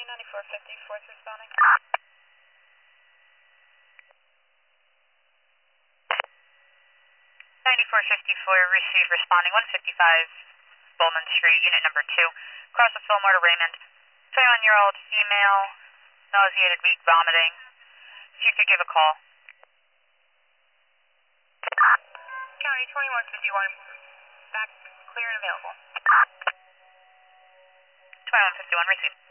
9450, fourth responding. 9454, receive responding 155 Bowman Street, unit number 2. Cross the Fillmore to Raymond. 21-year-old female, nauseated, weak, vomiting. If you could give a call. County 2151, back clear and available. 2151, receive.